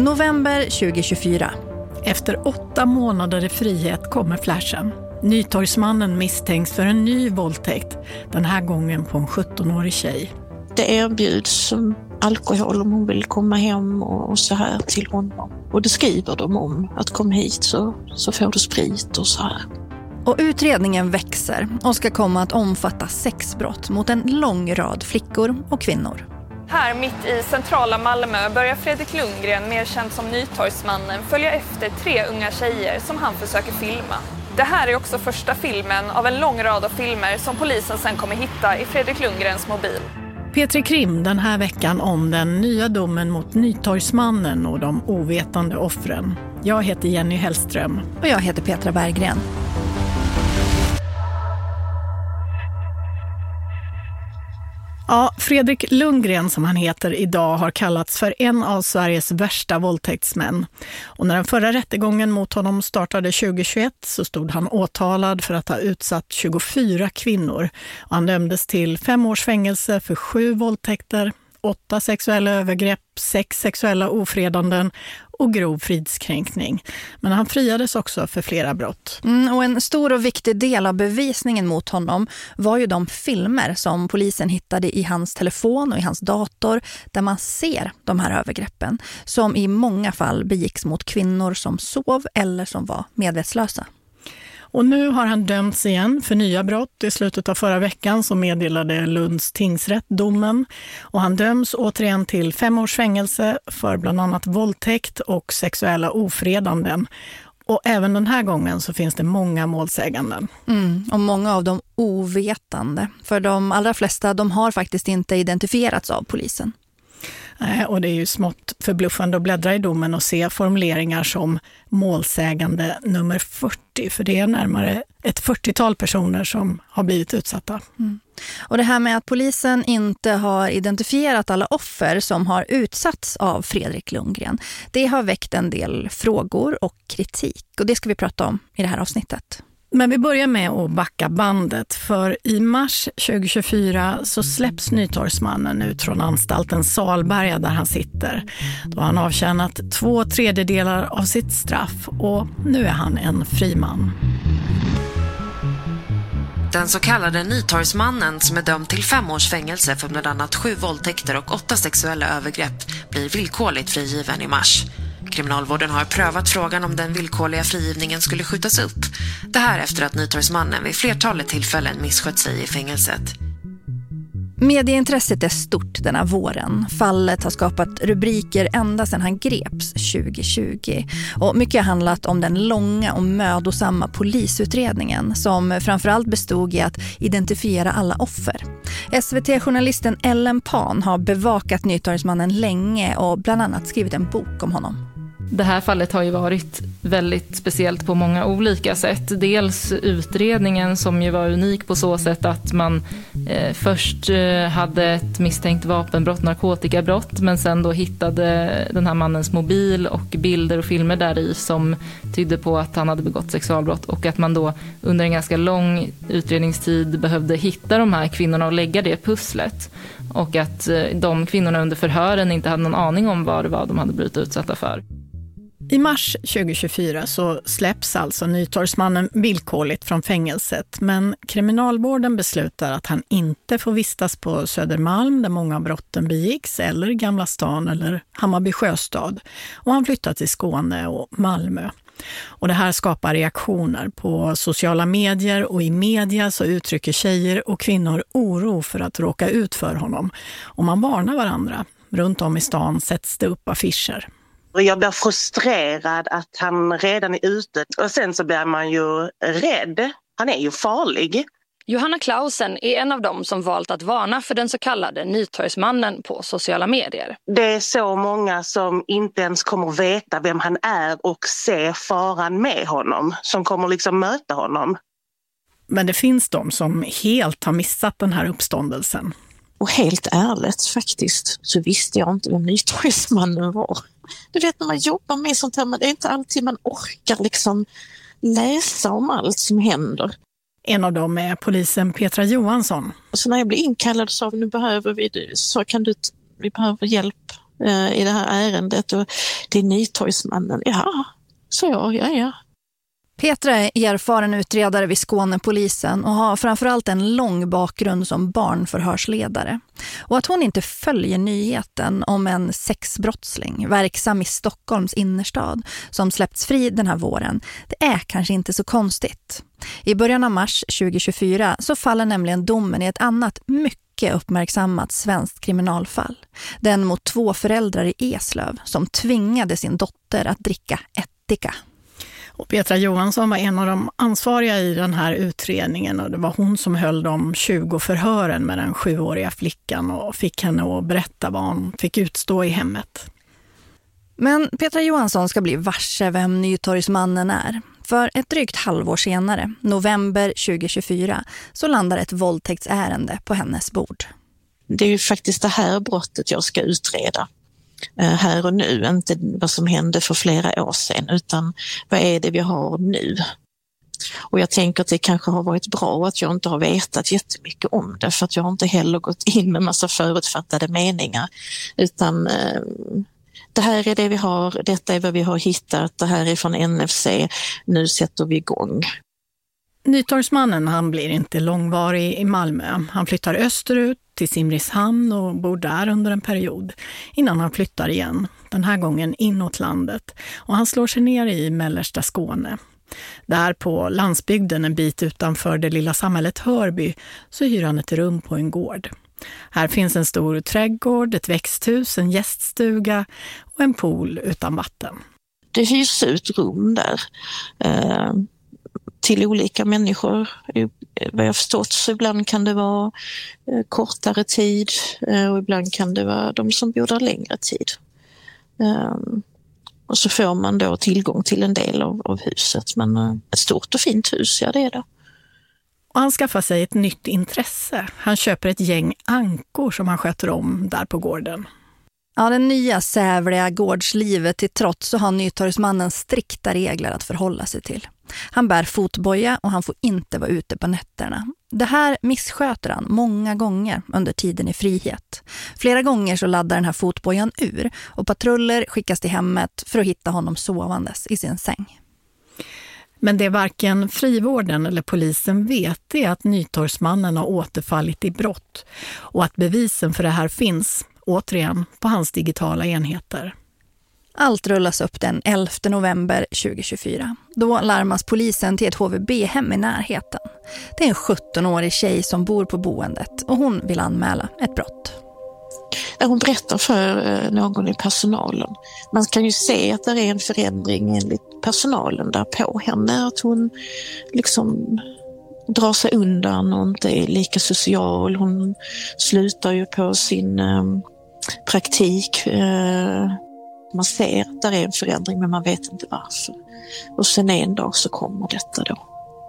November 2024. Efter 8 månader i frihet kommer flashen. Nytorgsmannen misstänks för en ny våldtäkt, den här gången på en 17-årig tjej. Det erbjuds alkohol om hon vill komma hem och så här till honom. Och det skriver de om, att kom hit så får du sprit och så här. Och utredningen växer och ska komma att omfatta sexbrott mot en lång rad flickor och kvinnor. Här mitt i centrala Malmö börjar Fredrik Lundgren, mer känd som Nytorgsmannen, följa efter 3 unga tjejer som han försöker filma. Det här är också första filmen av en lång rad av filmer som polisen sen kommer hitta i Fredrik Lundgrens mobil. Petri Krim den här veckan om den nya domen mot Nytorgsmannen och de ovetande offren. Jag heter Jenny Hellström. Och jag heter Petra Berggren. Ja, Fredrik Lundgren som han heter idag har kallats för en av Sveriges värsta våldtäktsmän. Och när den förra rättegången mot honom startade 2021 så stod han åtalad för att ha utsatt 24 kvinnor. Och han dömdes till 5 års fängelse för 7 våldtäkter, 8 sexuella övergrepp, 6 sexuella ofredanden och grov fridskränkning. Men han friades också för flera brott. Och en stor och viktig del av bevisningen mot honom var ju de filmer som polisen hittade i hans telefon och i hans dator där man ser de här övergreppen som i många fall begicks mot kvinnor som sov eller som var medvetslösa. Och nu har han dömts igen för nya brott. I slutet av förra veckan så meddelade Lunds tingsrätt domen. Och han döms återigen till 5 års fängelse för bland annat våldtäkt och sexuella ofredanden. Och även den här gången så finns det många målsäganden. Och många av dem ovetande. För de allra flesta de har faktiskt inte identifierats av polisen. Och det är ju smått förbluffande att bläddra i domen och se formuleringar som målsägande nummer 40. För det är närmare ett 40-tal personer som har blivit utsatta. Och det här med att polisen inte har identifierat alla offer som har utsatts av Fredrik Lundgren, det har väckt en del frågor och kritik. Och det ska vi prata om i det här avsnittet. Men vi börjar med att backa bandet, för i mars 2024 så släpps Nytorgsmannen ut från anstalten Salberga där han sitter. Då har han avtjänat 2/3 av sitt straff och nu är han en fri man. Den så kallade Nytorgsmannen som är dömd till 5 års fängelse för bland annat 7 våldtäkter och 8 sexuella övergrepp blir villkorligt frigiven i mars. Kriminalvården har prövat frågan om den villkorliga frigivningen skulle skjutas upp. Det här efter att Nytorgsmannen vid flertalet tillfällen misskött sig i fängelset. Medieintresset är stort denna våren. Fallet har skapat rubriker ända sedan han greps 2020. Och mycket har handlat om den långa och mödosamma polisutredningen som framförallt bestod i att identifiera alla offer. SVT-journalisten Ellen Pan har bevakat Nytorgsmannen länge och bland annat skrivit en bok om honom. Det här fallet har ju varit väldigt speciellt på många olika sätt. Dels utredningen som ju var unik på så sätt att man först hade ett misstänkt vapenbrott, narkotikabrott, men sen då hittade den här mannens mobil och bilder och filmer där i som tydde på att han hade begått sexualbrott och att man då under en ganska lång utredningstid behövde hitta de här kvinnorna och lägga det pusslet. Och att de kvinnorna under förhören inte hade någon aning om vad det var de hade blivit utsatta för. I mars 2024 så släpps alltså Nytorgsmannen villkorligt från fängelset, men kriminalvården beslutar att han inte får vistas på Södermalm där många av brotten begicks eller i Gamla stan eller Hammarby sjöstad, och han flyttar till Skåne och Malmö. Och det här skapar reaktioner på sociala medier, och i media så uttrycker tjejer och kvinnor oro för att råka ut för honom. Och man varnar varandra. Runt om i stan sätts det upp affischer. Jag blir frustrerad att han redan är ute, och sen så blir man ju rädd. Han är ju farlig. Johanna Clausen är en av dem som valt att varna för den så kallade Nytorgsmannen på sociala medier. Det är så många som inte ens kommer veta vem han är och se faran med honom, som kommer liksom möta honom. Men det finns de som helt har missat den här uppståndelsen. Och helt ärligt faktiskt så visste jag inte vem Nytorgsmannen var. Du vet, när man jobbar med sånt här, men det är inte alltid man orkar liksom läsa om allt som händer. En av dem är polisen Petra Johansson. Så när jag blev inkallad sa vi, nu behöver vi, så kan du, vi behöver hjälp i det här ärendet och det är Nytorgsmannen. Ja, så ja. Petra är erfaren utredare vid Skånepolisen och har framförallt en lång bakgrund som barnförhörsledare. Och att hon inte följer nyheten om en sexbrottsling verksam i Stockholms innerstad som släppts fri den här våren, det är kanske inte så konstigt. I början av mars 2024 så faller nämligen domen i ett annat mycket uppmärksammat svenskt kriminalfall. Den mot 2 föräldrar i Eslöv som tvingade sin dotter att dricka ättika. Och Petra Johansson var en av de ansvariga i den här utredningen och det var hon som höll de 20 förhören med den 7-åriga flickan och fick henne att berätta vad hon fick utstå i hemmet. Men Petra Johansson ska bli varse vem Nytorgsmannen är. För ett drygt halvår senare, november 2024, så landar ett våldtäktsärende på hennes bord. Det är ju faktiskt det här brottet jag ska utreda. Här och nu, inte vad som hände för flera år sedan utan vad är det vi har nu. Och jag tänker att det kanske har varit bra att jag inte har vetat jättemycket om det för att jag har inte heller gått in med massa förutfattade meningar utan det här är det vi har, detta är vad vi har hittat, det här är från NFC, nu sätter vi igång. Nytorgsmannen han blir inte långvarig i Malmö. Han flyttar österut till Simrishamn och bor där under en period innan han flyttar igen, den här gången inåt landet. Och han slår sig ner i mellersta Skåne. Där på landsbygden en bit utanför det lilla samhället Hörby så hyr han ett rum på en gård. Här finns en stor trädgård, ett växthus, en gäststuga och en pool utan vatten. Det hyrs ut rum där till olika människor. Vad jag förstått så ibland kan det vara kortare tid och ibland kan det vara de som bor där längre tid. Och så får man då tillgång till en del av huset. Men ett stort och fint hus, ja det är det. Och han skaffar sig ett nytt intresse. Han köper ett gäng ankor som han sköter om där på gården. Ja, den nya sävliga gårdslivet till trots så har Nytorgsmannen strikta regler att förhålla sig till. Han bär fotboja och han får inte vara ute på nätterna. Det här missköter han många gånger under tiden i frihet. Flera gånger så laddar den här fotbojan ur och patruller skickas till hemmet för att hitta honom sovandes i sin säng. Men det varken frivården eller polisen vet är att Nytorgsmannen har återfallit i brott och att bevisen för det här finns, återigen, på hans digitala enheter. Allt rullas upp den 11 november 2024. Då larmas polisen till ett HVB-hem i närheten. Det är en 17-årig tjej som bor på boendet och hon vill anmäla ett brott. Hon berättar för någon i personalen. Man kan ju se att det är en förändring enligt personalen där på henne. Att hon liksom drar sig undan och inte är lika social. Hon slutar ju på sin praktik. Man ser att det är en förändring men man vet inte varför. Och sen en dag så kommer detta då.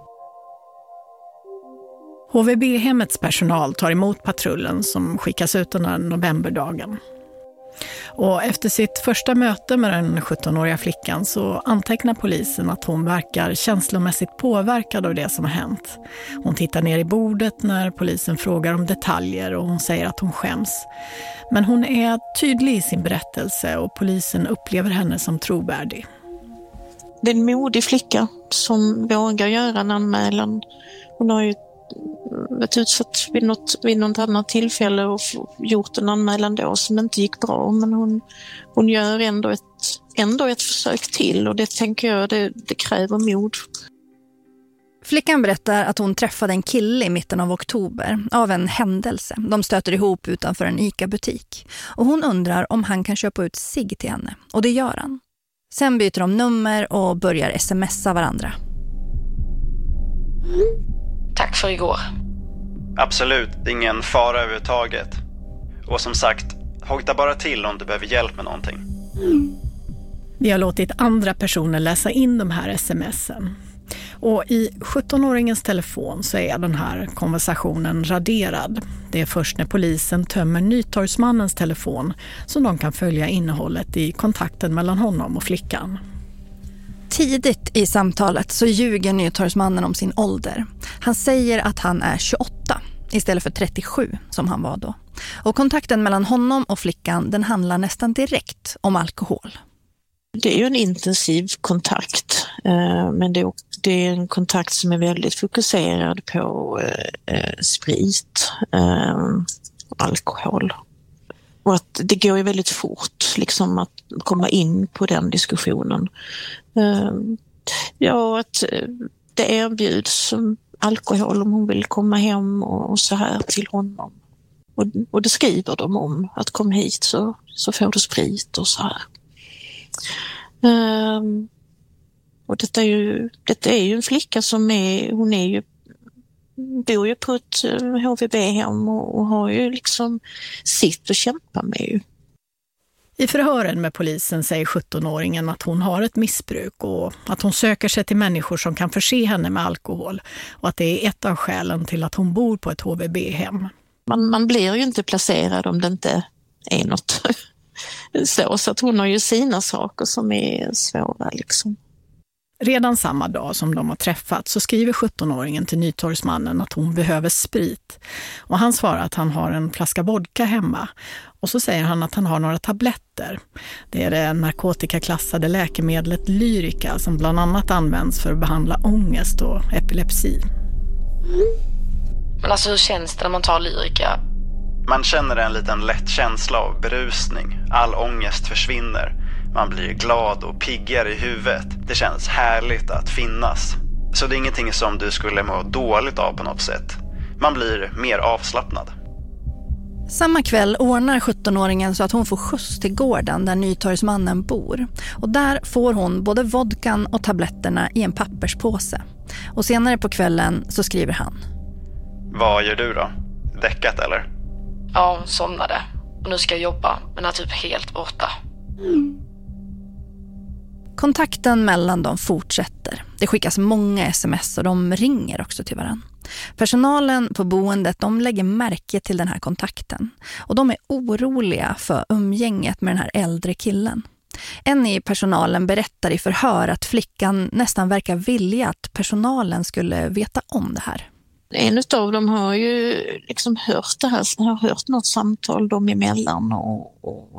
HVB-hemmets personal tar emot patrullen som skickas ut den här novemberdagen. Och efter sitt första möte med den 17-åriga flickan så antecknar polisen att hon verkar känslomässigt påverkad av det som har hänt. Hon tittar ner i bordet när polisen frågar om detaljer och hon säger att hon skäms. Men hon är tydlig i sin berättelse och polisen upplever henne som trovärdig. Det är en modig flicka som vågar göra en anmälan. Hon har ju varit utsatt vid något annat tillfälle och gjort en anmälan då som inte gick bra. Men hon gör ändå ett försök till och det tänker jag det kräver mod. Flickan berättar att hon träffade en kille i mitten av oktober av en händelse. De stöter ihop utanför en ICA-butik och hon undrar om han kan köpa ut cigg till henne. Och det gör han. Sen byter de nummer och börjar smsa varandra. Tack för igår. Absolut, ingen fara överhuvudtaget. Och som sagt, hojta bara till om du behöver hjälp med någonting. Vi har låtit andra personer läsa in de här sms'en. Och i 17-åringens telefon så är den här konversationen raderad. Det är först när polisen tömmer Nytorgsmannens telefon som de kan följa innehållet i kontakten mellan honom och flickan. Tidigt i samtalet så ljuger Nytorgsmannen om sin ålder. Han säger att han är 28. istället för 37 som han var då. Och kontakten mellan honom och flickan, den handlar nästan direkt om alkohol. Det är ju en intensiv kontakt, men det är en kontakt som är väldigt fokuserad på sprit, alkohol. Och att det går ju väldigt fort liksom att komma in på den diskussionen. Ja, att det erbjuds alkohol om hon vill komma hem och så här till honom. Och det skriver de om, att kom hit så får du sprit och så här. Och detta är ju en flicka som bor ju på ett HVB-hem och har ju liksom sitt att kämpa med ju. I förhören med polisen säger 17-åringen att hon har ett missbruk och att hon söker sig till människor som kan förse henne med alkohol och att det är ett av skälen till att hon bor på ett HVB-hem. Man blir ju inte placerad om det inte är något så att hon har ju sina saker som är svåra liksom. Redan samma dag som de har träffat så skriver 17-åringen till Nytorgsmannen att hon behöver sprit. Och han svarar att han har en flaska vodka hemma. Och så säger han att han har några tabletter. Det är det narkotikaklassade läkemedlet Lyrica som bland annat används för att behandla ångest och epilepsi. Men alltså hur känns det när man tar Lyrica? Man känner en liten lätt känsla av berusning. All ångest försvinner. Man blir glad och piggare i huvudet. Det känns härligt att finnas. Så det är ingenting som du skulle må dåligt av på något sätt. Man blir mer avslappnad. Samma kväll ordnar 17-åringen så att hon får skjuts till gården där Nytorgsmannen bor. Och där får hon både vodkan och tabletterna i en papperspåse. Och senare på kvällen så skriver han. Vad gör du då? Däckat eller? Ja, somnade. Och nu ska jag jobba, men är typ helt borta. Kontakten mellan dem fortsätter. Det skickas många sms och de ringer också till varandra. Personalen på boendet, de lägger märke till den här kontakten. Och de är oroliga för umgänget med den här äldre killen. En i personalen berättar i förhör att flickan nästan verkar vilja att personalen skulle veta om det här. En av dem har ju liksom hört det här, så har hört något samtal dem emellan och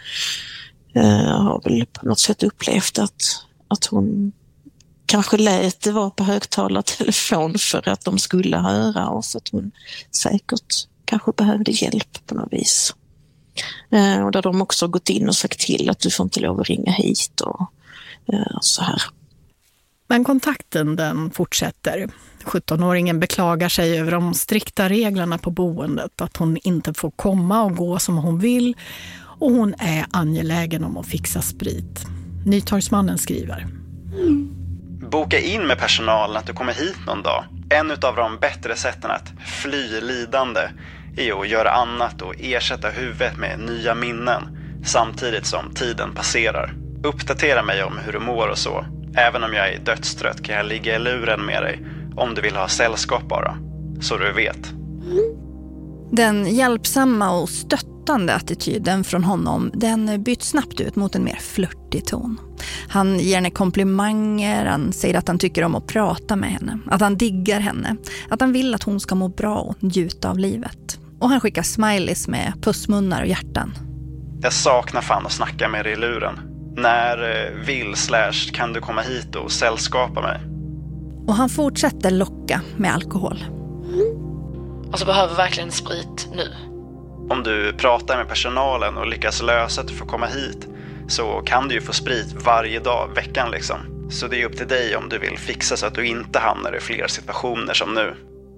har väl på något sätt upplevt att hon kanske lät det vara på högtalartelefon för att de skulle höra och för att hon säkert kanske behövde hjälp på något vis. Och där de också gått in och sagt till att du får inte lov att ringa hit och så här. Men kontakten den fortsätter. 17-åringen beklagar sig över de strikta reglerna på boendet, att hon inte får komma och gå som hon vill och hon är angelägen om att fixa sprit. Nytorgsmannen skriver. Boka in med personalen att du kommer hit någon dag. En av de bättre sätten att fly lidande är att göra annat och ersätta huvudet med nya minnen samtidigt som tiden passerar. Uppdatera mig om hur du mår och så. Även om jag är dödstrött kan jag ligga i luren med dig om du vill ha sällskap bara. Så du vet. Den hjälpsamma och stöttande attityden från honom, den byts snabbt ut mot en mer flörtig ton. Han ger henne komplimanger, han säger att han tycker om att prata med henne, att han diggar henne, att han vill att hon ska må bra och njuta av livet. Och han skickar smileys med pussmunnar och hjärtan. Jag saknar fan att snacka med dig i luren. När kan du komma hit och sällskapa mig? Och han fortsätter locka med alkohol. Alltså behöver verkligen sprit nu. Om du pratar med personalen och lyckas lösa att du får komma hit så kan du ju få sprit varje dag, veckan liksom. Så det är upp till dig om du vill fixa så att du inte hamnar i fler situationer som nu.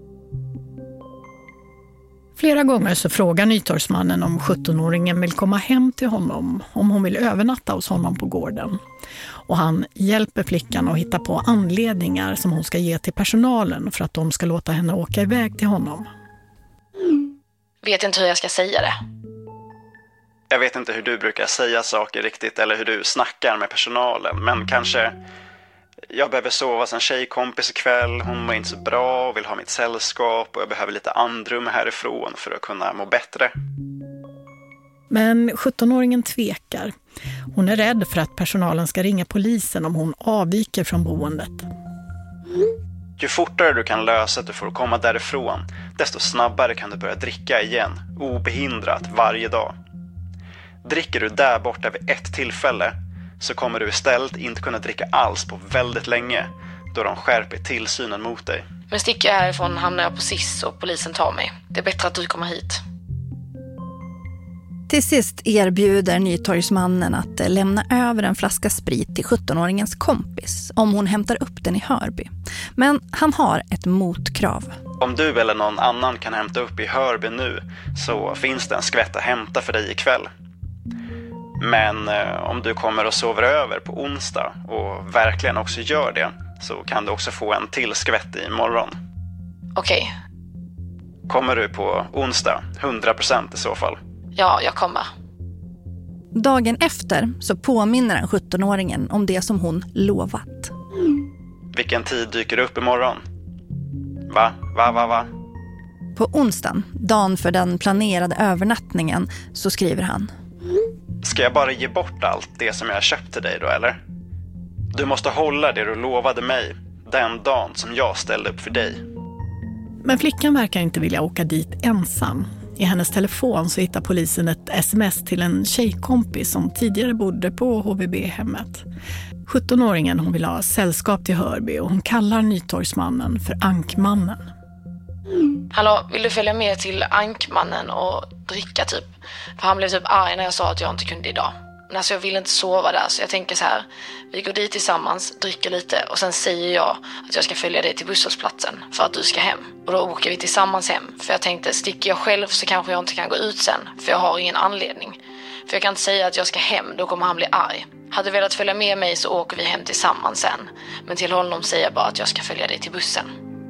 Flera gånger så frågar Nytorgsmannen om 17-åringen vill komma hem till honom, om hon vill övernatta hos honom på gården. Och han hjälper flickan att hitta på anledningar som hon ska ge till personalen för att de ska låta henne åka iväg till honom. Vet inte hur jag ska säga det. Jag vet inte hur du brukar säga saker riktigt eller hur du snackar med personalen, men kanske jag behöver sova hos en tjejkompis ikväll, hon mår inte så bra och vill ha mitt sällskap och jag behöver lite andrum härifrån för att kunna må bättre. Men 17-åringen tvekar. Hon är rädd för att personalen ska ringa polisen om hon avviker från boendet. Ju fortare du kan lösa att du får komma därifrån, desto snabbare kan du börja dricka igen, obehindrat varje dag. Dricker du där borta vid ett tillfälle så kommer du istället inte kunna dricka alls på väldigt länge, då de skärper tillsynen mot dig. Men sticker jag härifrån hamnar jag på SIS och polisen tar mig. Det är bättre att du kommer hit. Till sist erbjuder Nytorgsmannen att lämna över en flaska sprit till 17-åringens kompis om hon hämtar upp den i Hörby. Men han har ett motkrav. Om du eller någon annan kan hämta upp i Hörby nu så finns det en skvätt att hämta för dig ikväll. Men om du kommer och sover över på onsdag och verkligen också gör det så kan du också få en till skvätt imorgon. Okej. Kommer du på onsdag? 100% i så fall. Ja, jag kommer. Dagen efter så påminner den 17-åringen om det som hon lovat. Vilken tid dyker upp imorgon? Va? På onsdagen, dagen för den planerade övernattningen, så skriver han: Ska jag bara ge bort allt det som jag har köpt till dig då, eller? Du måste hålla det du lovade mig den dagen som jag ställde upp för dig. Men flickan verkar inte vilja åka dit ensam. I hennes telefon så hittar polisen ett sms till en tjejkompis som tidigare bodde på HVB-hemmet. 17-åringen hon vill ha sällskap till Hörby och hon kallar Nytorgsmannen för Ankmannen. Hallå, vill du följa med till Ankmannen och dricka typ? För han blev typ arg när jag sa att jag inte kunde idag. Men alltså jag vill inte sova där, så jag tänker så här: vi går dit tillsammans, dricker lite och sen säger jag att jag ska följa dig till busshållplatsen för att du ska hem. Och då åker vi tillsammans hem, för jag tänkte, sticker jag själv så kanske jag inte kan gå ut sen, för jag har ingen anledning. För jag kan inte säga att jag ska hem, då kommer han bli arg. Hade du velat följa med mig så åker vi hem tillsammans sen, men till honom säger jag bara att jag ska följa dig till bussen.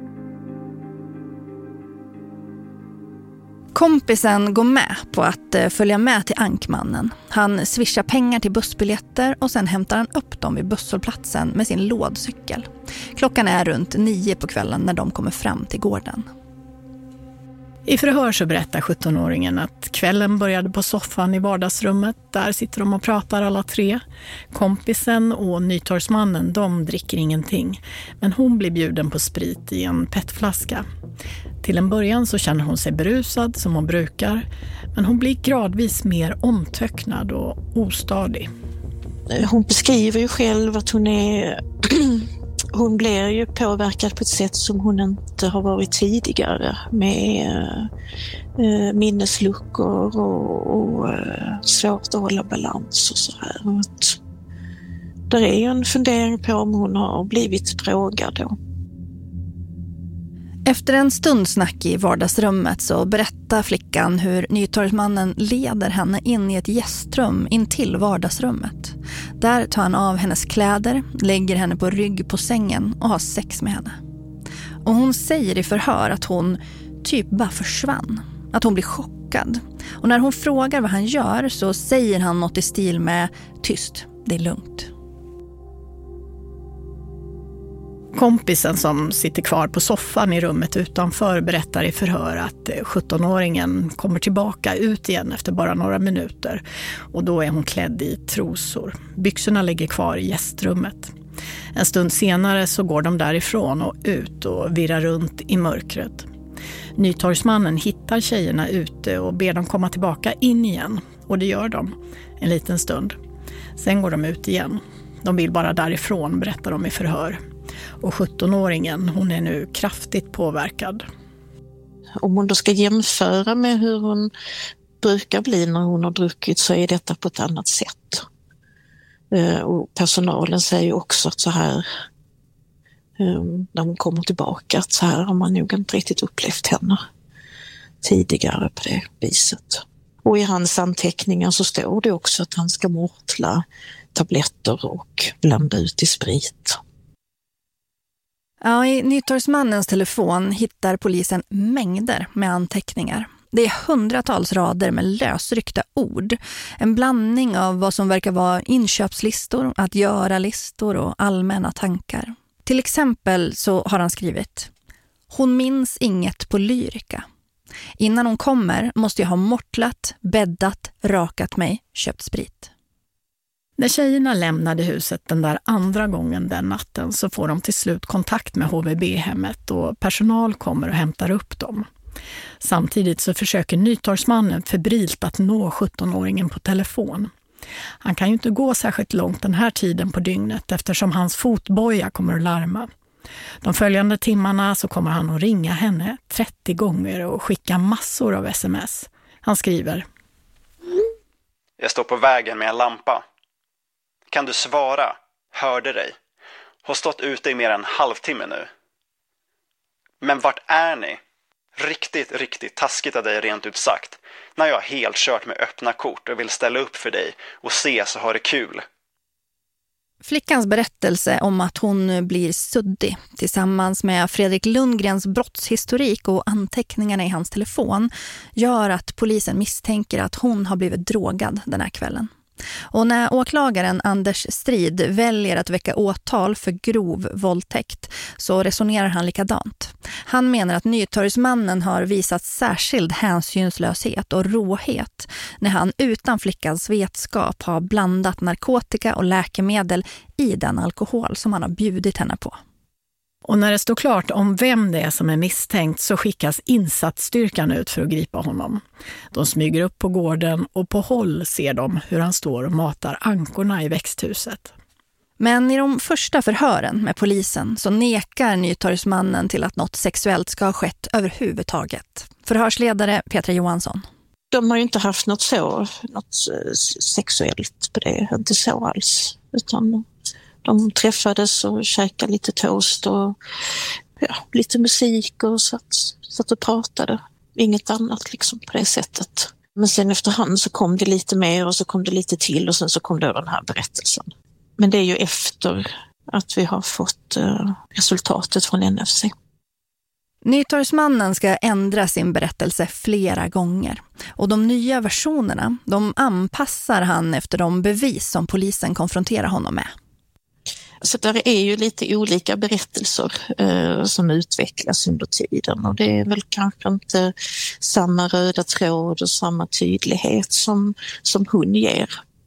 Kompisen går med på att följa med till Ankmannen. Han swishar pengar till bussbiljetter och sen hämtar han upp dem vid busshållplatsen med sin lådcykel. Klockan är runt 9 på kvällen när de kommer fram till gården. I förhör så berättar 17-åringen att kvällen började på soffan i vardagsrummet. Där sitter de och pratar alla tre. Kompisen och Nytorgsmannen, de dricker ingenting. Men hon blir bjuden på sprit i en petflaska. Till en början så känner hon sig berusad som hon brukar. Men hon blir gradvis mer omtöcknad och ostadig. Hon beskriver ju själv att hon blir ju påverkad på ett sätt som hon inte har varit tidigare, med minnesluckor och svårt att hålla balans och så här. Det är ju en fundering på om hon har blivit drogad då. Efter en stund snack i vardagsrummet så berättar flickan hur Nytorgsmannen leder henne in i ett gästrum in till vardagsrummet. Där tar han av hennes kläder, lägger henne på rygg på sängen och har sex med henne. Och hon säger i förhör att hon typ bara försvann. Att hon blir chockad. Och när hon frågar vad han gör så säger han något i stil med: tyst, det är lugnt. Kompisen som sitter kvar på soffan i rummet utanför berättar i förhör att 17-åringen kommer tillbaka ut igen efter bara några minuter. Och då är hon klädd i trosor. Byxorna ligger kvar i gästrummet. En stund senare så går de därifrån och ut och virrar runt i mörkret. Nytorgsmannen hittar tjejerna ute och ber dem komma tillbaka in igen. Och det gör de en liten stund. Sen går de ut igen. De vill bara därifrån, berättar de i förhör. Och 17-åringen, hon är nu kraftigt påverkad. Om hon då ska jämföra med hur hon brukar bli när hon har druckit, så är detta på ett annat sätt. Och personalen säger också att så här, när hon kommer tillbaka, att så här har man nog inte riktigt upplevt henne tidigare på det viset. Och i hans anteckningar så står det också att han ska mortla tabletter och blanda ut i sprit. Ja, i Nytorgsmannens telefon hittar polisen mängder med anteckningar. Det är hundratals rader med lösryckta ord. En blandning av vad som verkar vara inköpslistor, att göra-listor och allmänna tankar. Till exempel så har han skrivit: hon minns inget på Lyrica. Innan hon kommer måste jag ha mortlat, bäddat, rakat mig, köpt sprit. När tjejerna lämnade huset den där andra gången den natten så får de till slut kontakt med HVB-hemmet och personal kommer och hämtar upp dem. Samtidigt så försöker Nytorgsmannen febrilt att nå 17-åringen på telefon. Han kan ju inte gå särskilt långt den här tiden på dygnet eftersom hans fotboja kommer att larma. De följande timmarna så kommer han att ringa henne 30 gånger och skicka massor av sms. Han skriver: Jag står på vägen med en lampa. Kan du svara? Hörde dig. Har stått ute i mer än en halvtimme nu. Men vart är ni? Riktigt taskigt av dig rent ut sagt. När jag helt kört med öppna kort och vill ställa upp för dig och se så har det kul. Flickans berättelse om att hon blir suddig tillsammans med Fredrik Lundgrens brottshistorik och anteckningarna i hans telefon gör att polisen misstänker att hon har blivit drogad den här kvällen. Och när åklagaren Anders Strid väljer att väcka åtal för grov våldtäkt så resonerar han likadant. Han menar att Nytorgsmannen har visat särskild hänsynslöshet och råhet när han utan flickans vetskap har blandat narkotika och läkemedel i den alkohol som han har bjudit henne på. Och när det står klart om vem det är som är misstänkt så skickas insatsstyrkan ut för att gripa honom. De smyger upp på gården och på håll ser de hur han står och matar ankorna i växthuset. Men i de första förhören med polisen så nekar Nytorgsmannen till att något sexuellt ska ha skett överhuvudtaget. Förhörsledare Petra Johansson. De har ju inte haft något sexuellt på det, inte så alls, utan de träffades och käkade lite toast och lite musik och satt och pratade. Inget annat liksom på det sättet. Men sen efterhand så kom det lite mer och så kom det lite till och sen så kom då den här berättelsen. Men det är ju efter att vi har fått resultatet från NFC. Nytorgsmannen ska ändra sin berättelse flera gånger. Och de nya versionerna, de anpassar han efter de bevis som polisen konfronterar honom med. Så där är ju lite olika berättelser som utvecklas under tiden och det är väl kanske inte samma röda tråd och samma tydlighet som hon ger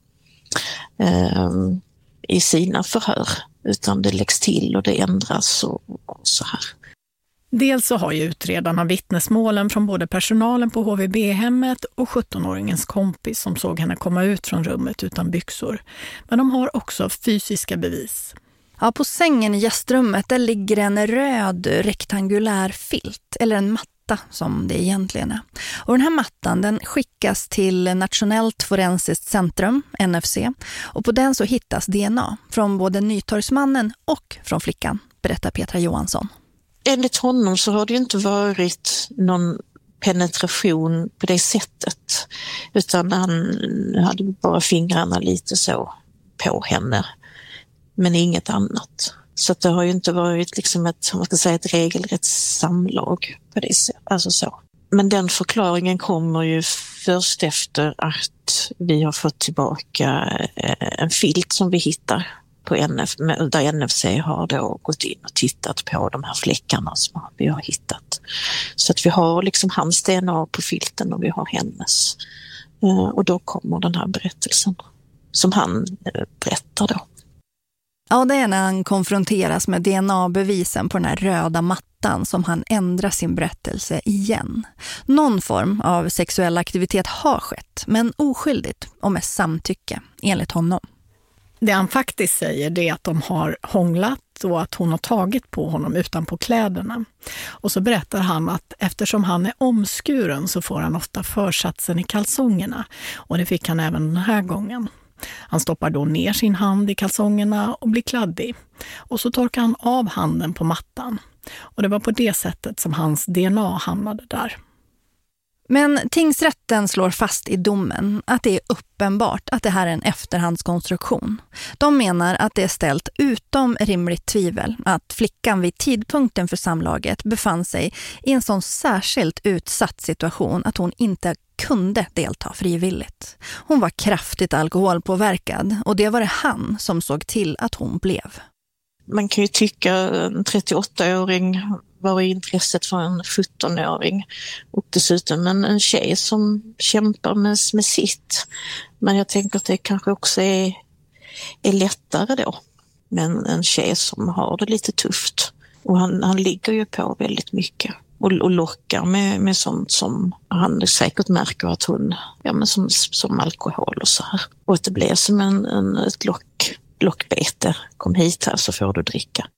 i sina förhör, utan det läggs till och det ändras och så här. Dels så har ju utredarna vittnesmålen från både personalen på HVB-hemmet och 17-åringens kompis som såg henne komma ut från rummet utan byxor. Men de har också fysiska bevis. Ja, på sängen i gästrummet där ligger en röd rektangulär filt, eller en matta som det egentligen är. Och den här mattan den skickas till Nationellt forensiskt centrum, NFC, och på den så hittas DNA från både Nytorgsmannen och från flickan, berättar Petra Johansson. Enligt honom så har det ju inte varit någon penetration på det sättet, utan han hade bara fingrarna lite så på henne. Men inget annat. Så att det har ju inte varit liksom ett regelrätt samlag på det sättet. Alltså så. Men den förklaringen kommer ju först efter att vi har fått tillbaka en filt som vi hittar på där NFC har då gått in och tittat på de här fläckarna som vi har hittat. Så att vi har liksom hans DNA på filten och vi har hennes. Och då kommer den här berättelsen som han berättar då. Ja, det är när han konfronteras med DNA-bevisen på den här röda mattan som han ändrar sin berättelse igen. Någon form av sexuell aktivitet har skett, men oskyldigt och med samtycke, enligt honom. Det han faktiskt säger det är att de har hånglat och att hon har tagit på honom utanpå kläderna. Och så berättar han att eftersom han är omskuren så får han ofta försatsen i kalsongerna. Och det fick han även den här gången. Han stoppar då ner sin hand i kalsongerna och blir kladdig. Och så torkar han av handen på mattan. Och det var på det sättet som hans DNA hamnade där. Men tingsrätten slår fast i domen att det är uppenbart att det här är en efterhandskonstruktion. De menar att det är ställt utom rimligt tvivel att flickan vid tidpunkten för samlaget befann sig i en sån särskilt utsatt situation att hon inte kunde delta frivilligt. Hon var kraftigt alkoholpåverkad och det var det han som såg till att hon blev. Man kan ju tycka en 38-åring var intresset för en 17-åring och dessutom en tjej som kämpar med sitt. Men jag tänker att det kanske också är är lättare då. Men en tjej som har det lite tufft. Och han ligger ju på väldigt mycket. Och lockar med sånt som han säkert märker att hon, som alkohol och så här. Och att det blir som ett lockbete. Kom hit här så får du dricka.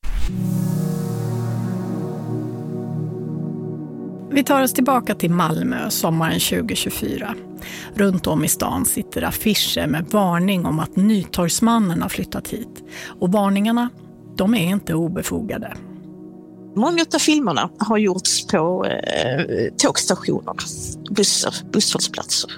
Vi tar oss tillbaka till Malmö sommaren 2024. Runt om i stan sitter affischer med varning om att Nytorgsmannen har flyttat hit. Och varningarna, de är inte obefogade. Många av filmerna har gjorts på tågstationer, busshållplatser.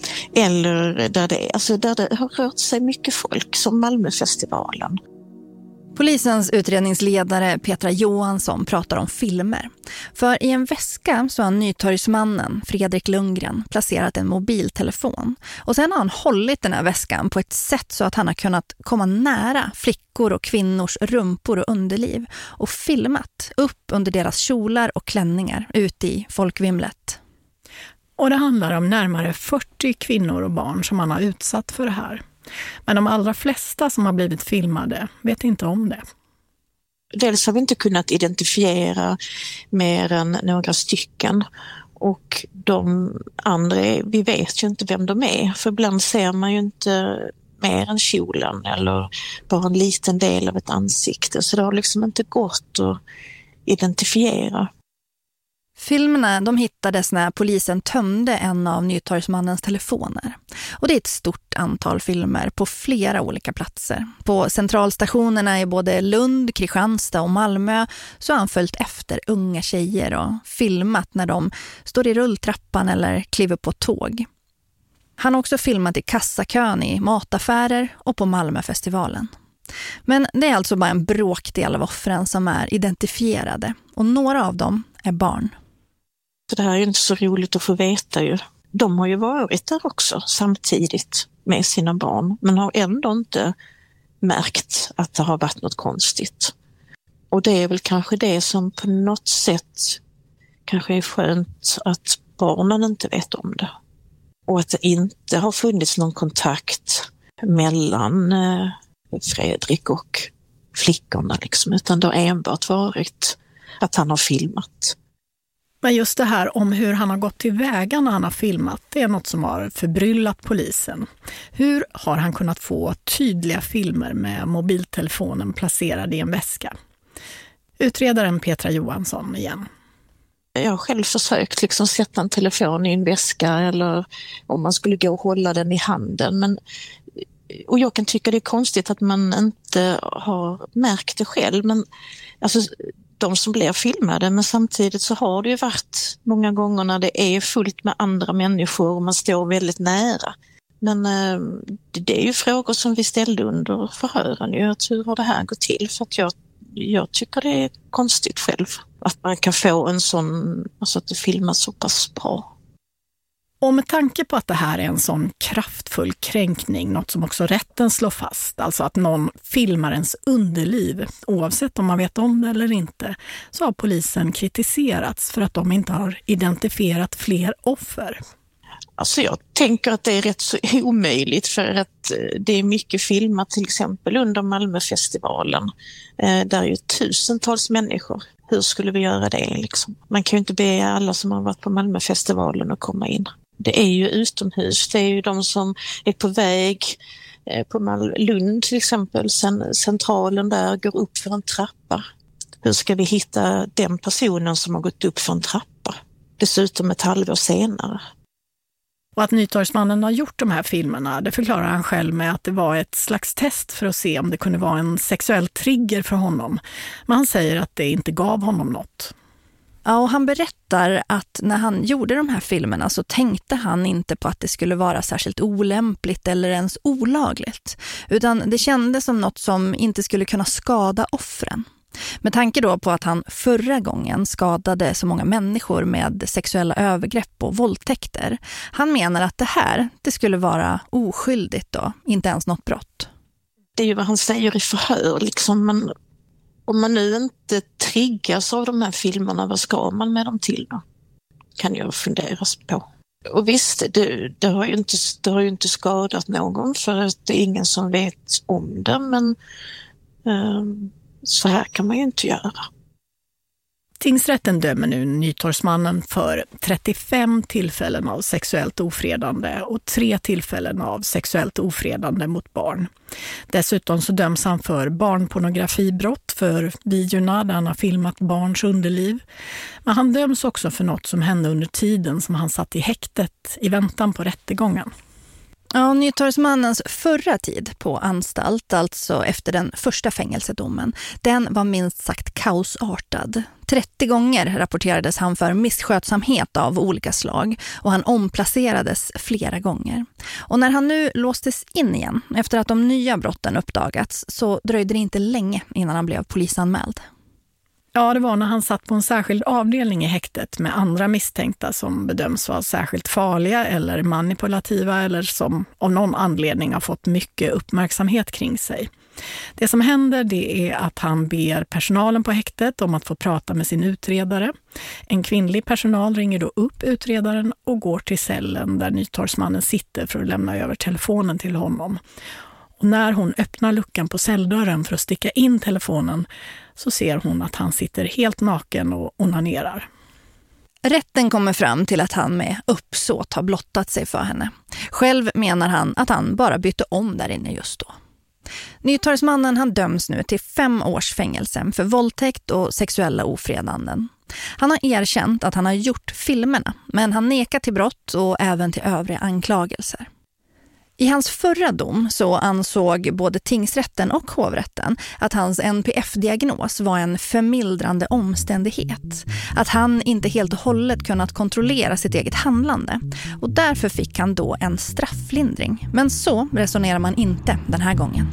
Eller där det har rört sig mycket folk, som Malmöfestivalen. Polisens utredningsledare Petra Johansson pratar om filmer. För i en väska så har Nytorgsmannen, Fredrik Lundgren, placerat en mobiltelefon. Och sen har han hållit den här väskan på ett sätt så att han har kunnat komma nära flickor och kvinnors rumpor och underliv. Och filmat upp under deras kjolar och klänningar ute i folkvimlet. Och det handlar om närmare 40 kvinnor och barn som han har utsatt för det här. Men de allra flesta som har blivit filmade vet inte om det. Dels har vi inte kunnat identifiera mer än några stycken. Och de andra, vi vet ju inte vem de är. För ibland ser man ju inte mer än kjolen eller bara en liten del av ett ansikte. Så det har liksom inte gått att identifiera. Filmerna de hittades när polisen tömde en av Nytorgsmannens telefoner. Och det är ett stort antal filmer på flera olika platser. På centralstationerna i både Lund, Kristianstad och Malmö så har han följt efter unga tjejer och filmat när de står i rulltrappan eller kliver på tåg. Han har också filmat i kassakön i mataffärer och på Malmöfestivalen. Men det är alltså bara en bråkdel av offren som är identifierade och några av dem är barn. Så det här är inte så roligt att få veta ju. De har ju varit där också samtidigt med sina barn men har ändå inte märkt att det har varit något konstigt. Och det är väl kanske det som på något sätt kanske är skönt att barnen inte vet om det. Och att det inte har funnits någon kontakt mellan Fredrik och flickorna liksom, utan det har enbart varit att han har filmat. Men just det här om hur han har gått tillväga när han har filmat, det är något som har förbryllat polisen. Hur har han kunnat få tydliga filmer med mobiltelefonen placerad i en väska? Utredaren Petra Johansson igen. Jag har själv försökt liksom sätta en telefon i en väska eller om man skulle gå och hålla den i handen. Och jag kan tycka det är konstigt att man inte har märkt det själv. Men alltså, de som blir filmade, men samtidigt så har det ju varit många gånger när det är fullt med andra människor och man står väldigt nära. Men det är ju frågor som vi ställde under förhören. Hur har det här gått till? För att jag tycker det är konstigt själv att man kan få en sån, alltså att det filmas så pass bra. Och med tanke på att det här är en sån kraftfull kränkning, något som också rätten slår fast, alltså att någon filmar ens underliv, oavsett om man vet om det eller inte, så har polisen kritiserats för att de inte har identifierat fler offer. Alltså jag tänker att det är rätt så omöjligt för att det är mycket filmat till exempel under Malmöfestivalen. Där är ju tusentals människor. Hur skulle vi göra det liksom? Man kan ju inte be alla som har varit på Malmöfestivalen att komma in. Det är ju utomhus, det är ju de som är på väg på Lund till exempel, centralen där går upp för en trappa. Hur ska vi hitta den personen som har gått upp för en trappa? Dessutom ett halvår senare. Och att Nytorgsmannen har gjort de här filmerna, det förklarar han själv med att det var ett slags test för att se om det kunde vara en sexuell trigger för honom. Men han säger att det inte gav honom något. Ja, och han berättar att när han gjorde de här filmerna så tänkte han inte på att det skulle vara särskilt olämpligt eller ens olagligt. Utan det kändes som något som inte skulle kunna skada offren. Med tanke då på att han förra gången skadade så många människor med sexuella övergrepp och våldtäkter. Han menar att det skulle vara oskyldigt då, inte ens något brott. Det är ju vad han säger i förhör liksom, men om man nu inte triggas av de här filmerna, vad ska man med dem till då? Kan jag funderas på. Och visst, det har ju inte skadat någon för att det är ingen som vet om det, men så här kan man ju inte göra. Tingsrätten dömer nu Nytorgsmannen för 35 tillfällen av sexuellt ofredande och 3 tillfällen av sexuellt ofredande mot barn. Dessutom så döms han för barnpornografibrott för videorna där han har filmat barns underliv. Men han döms också för något som hände under tiden som han satt i häktet i väntan på rättegången. Ja, Nytorgsmannens förra tid på anstalt, alltså efter den första fängelsedomen, den var minst sagt kaosartad. 30 gånger rapporterades han för misskötsamhet av olika slag och han omplacerades flera gånger. Och när han nu låstes in igen efter att de nya brotten uppdagats så dröjde det inte länge innan han blev polisanmäld. Ja, det var när han satt på en särskild avdelning i häktet med andra misstänkta som bedöms vara särskilt farliga eller manipulativa eller som av någon anledning har fått mycket uppmärksamhet kring sig. Det som händer det är att han ber personalen på häktet om att få prata med sin utredare. En kvinnlig personal ringer då upp utredaren och går till cellen där Nytorgsmannen sitter för att lämna över telefonen till honom. Och när hon öppnar luckan på celldörren för att sticka in telefonen så ser hon att han sitter helt naken och onanerar. Rätten kommer fram till att han med uppsåt har blottat sig för henne. Själv menar han att han bara bytte om där inne just då. Nytorgsmannen han döms nu till 5 års fängelse för våldtäkt och sexuella ofredanden. Han har erkänt att han har gjort filmerna, men han nekar till brott och även till övriga anklagelser. I hans förra dom så ansåg både tingsrätten och hovrätten att hans NPF-diagnos var en förmildrande omständighet. Att han inte helt och hållet kunnat kontrollera sitt eget handlande. Och därför fick han då en strafflindring. Men så resonerar man inte den här gången.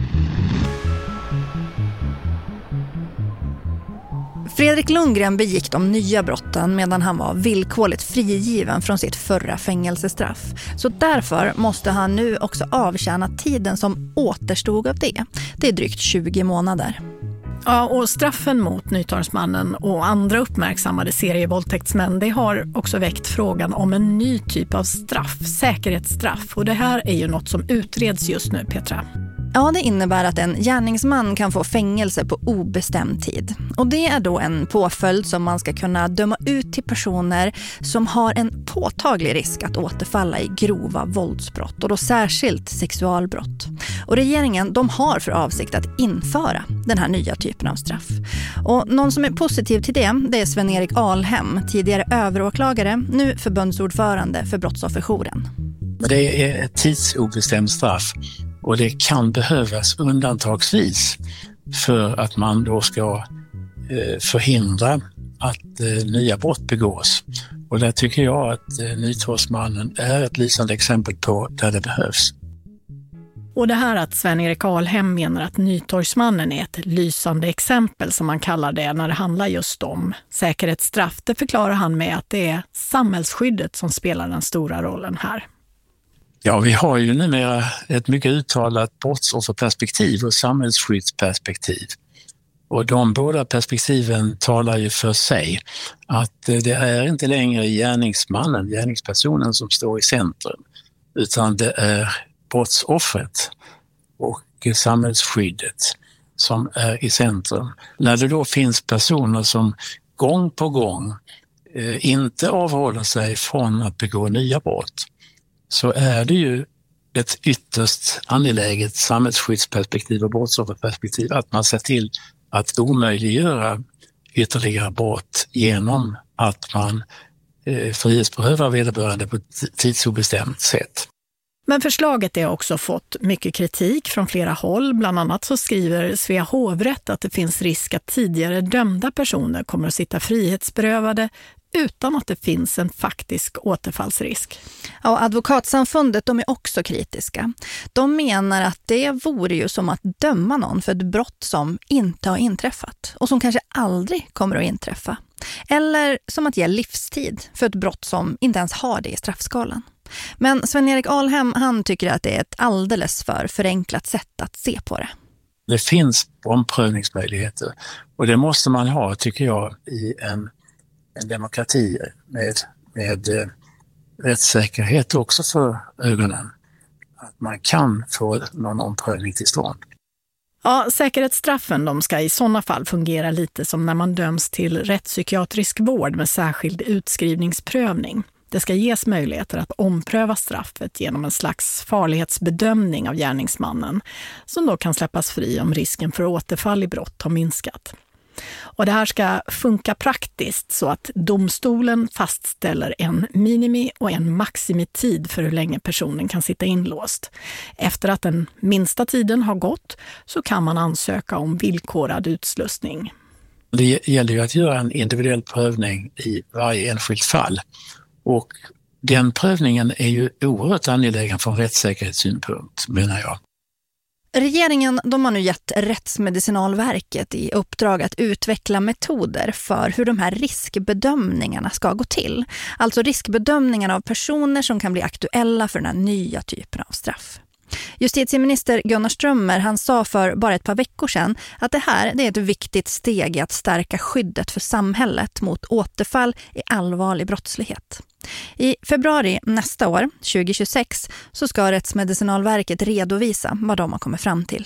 Fredrik Lundgren begick de nya brotten medan han var villkorligt frigiven från sitt förra fängelsestraff. Så därför måste han nu också avtjäna tiden som återstod av det. Det är drygt 20 månader. Ja, och straffen mot Nytorgsmannen och andra uppmärksammade serievåldtäktsmän, det har också väckt frågan om en ny typ av straff, säkerhetsstraff. Och det här är ju något som utreds just nu, Petra. Ja, det innebär att en gärningsman kan få fängelse på obestämd tid. Och det är då en påföljd som man ska kunna döma ut till personer som har en påtaglig risk att återfalla i grova våldsbrott och då särskilt sexualbrott. Och regeringen, de har för avsikt att införa den här nya typen av straff. Och någon som är positiv till det är Sven-Erik Alhem, tidigare överåklagare, nu förbundsordförande för Brottsofferjouren. Det är ett tidsobestämt straff. Och det kan behövas undantagsvis för att man då ska förhindra att nya brott begås. Och där tycker jag att Nytorgsmannen är ett lysande exempel på där det behövs. Och det här att Sven-Erik Alhem menar att Nytorgsmannen är ett lysande exempel som man kallar det när det handlar just om säkerhetsstraff, det förklarar han med att det är samhällsskyddet som spelar den stora rollen här. Ja, vi har ju numera ett mycket uttalat brottsofferperspektiv och samhällsskyddsperspektiv. Och de båda perspektiven talar ju för sig att det är inte längre gärningsmannen, gärningspersonen som står i centrum, utan det är brottsoffret och samhällsskyddet som är i centrum. När det då finns personer som gång på gång inte avhåller sig från att begå nya brott, så är det ju ett ytterst angeläget samhällsskyddsperspektiv och brottsofferperspektiv att man ser till att omöjliggöra ytterligare brott genom att man frihetsberövar vederbörande på ett tidsobestämt sätt. Men förslaget har också fått mycket kritik från flera håll. Bland annat så skriver Svea hovrätt att det finns risk att tidigare dömda personer kommer att sitta frihetsberövade utan att det finns en faktisk återfallsrisk. Ja, advokatsamfundet de är också kritiska. De menar att det vore ju som att döma någon för ett brott som inte har inträffat och som kanske aldrig kommer att inträffa. Eller som att ge livstid för ett brott som inte ens har det i straffskalan. Men Sven-Erik Alhem, han tycker att det är ett alldeles för förenklat sätt att se på det. Det finns omprövningsmöjligheter och det måste man ha, tycker jag, i en demokrati med rättssäkerhet också för ögonen. Att man kan få någon omprövning till stånd. Ja, säkerhetsstraffen de ska i sådana fall fungera lite som när man döms till rättspsykiatrisk vård med särskild utskrivningsprövning. Det ska ges möjligheter att ompröva straffet genom en slags farlighetsbedömning av gärningsmannen som då kan släppas fri om risken för återfall i brott har minskat. Och det här ska funka praktiskt så att domstolen fastställer en minimi- och en maximitid för hur länge personen kan sitta inlåst. Efter att den minsta tiden har gått så kan man ansöka om villkorad utslussning. Det gäller ju att göra en individuell prövning i varje enskilt fall. Och den prövningen är ju oerhört angelägen från rättssäkerhetssynpunkt, menar jag. Regeringen har nu gett Rättsmedicinalverket i uppdrag att utveckla metoder för hur de här riskbedömningarna ska gå till. Alltså riskbedömningarna av personer som kan bli aktuella för den här nya typen av straff. Justitieminister Gunnar Strömmer, han sa för bara ett par veckor sedan att det här är ett viktigt steg i att stärka skyddet för samhället mot återfall i allvarlig brottslighet. I februari nästa år, 2026, så ska Rättsmedicinalverket redovisa vad de har kommit fram till.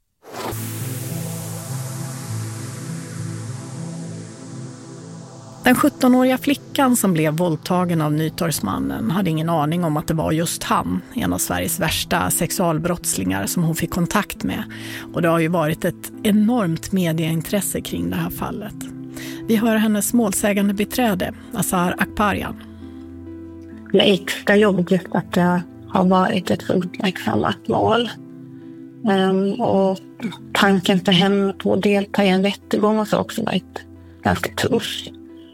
Den 17-åriga flickan som blev våldtagen av Nytorgsmannen hade ingen aning om att det var just han, en av Sveriges värsta sexualbrottslingar som hon fick kontakt med. Och det har ju varit ett enormt medieintresse kring det här fallet. Vi hör hennes målsägande beträde, Azar Akbarian. Det är extra jobbigt att det har varit ett uppmärksammat mål. Och tanken för henne på att delta i en rättegång har också varit ganska tuff.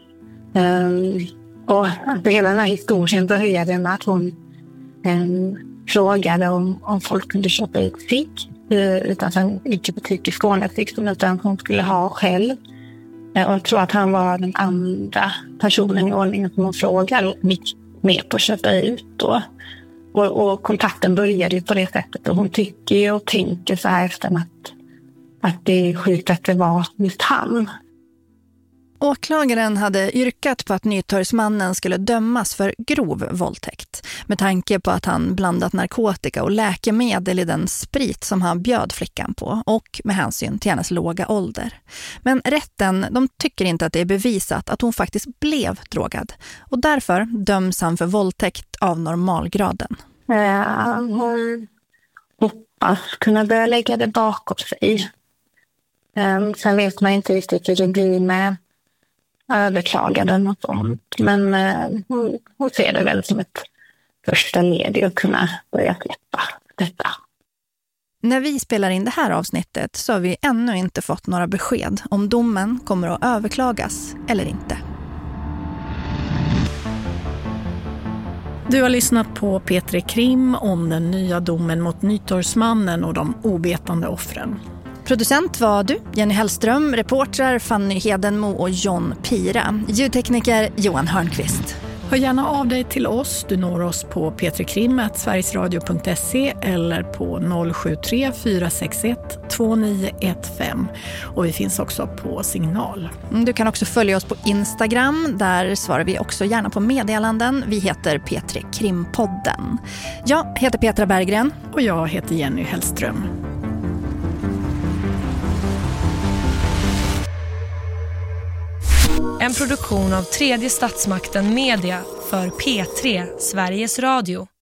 Och hela den här historien började med att hon frågade om folk kunde köpa ut cigg utanför en butik i Skåne, utan hon skulle ha själv. Och jag tror att han var den andra personen i ordningen som hon frågade och gick med på att köpa ut då. Och kontakten började ju på det sättet och hon tycker och tänker så här efter att det är sjukt att det var just han. Åklagaren hade yrkat på att Nytorgsmannen skulle dömas för grov våldtäkt med tanke på att han blandat narkotika och läkemedel i den sprit som han bjöd flickan på och med hänsyn till hennes låga ålder. Men rätten, de tycker inte att det är bevisat att hon faktiskt blev drogad och därför döms han för våldtäkt av normalgraden. Hon hoppas kunna börja lägga det bakåt sig. Sen vet man inte riktigt hur det blir med överklaganden och sånt. Men hon ser det väl som ett första led i att kunna börja släppa detta. När vi spelar in det här avsnittet så har vi ännu inte fått några besked om domen kommer att överklagas eller inte. Du har lyssnat på P3 Krim om den nya domen mot Nytorgsmannen och de ovetande offren. Producent var du, Jenny Hellström, reportrar Fanny Hedenmo och John Pira, ljudtekniker Johan Hörnqvist. Hör gärna av dig till oss. Du når oss på p3krim@sverigesradio.se eller på 073 461 2915. Och vi finns också på Signal. Du kan också följa oss på Instagram. Där svarar vi också gärna på meddelanden. Vi heter P3 Krimpodden. Jag heter Petra Berggren. Och jag heter Jenny Hellström. En produktion av Tredje statsmakten Media för P3 Sveriges Radio.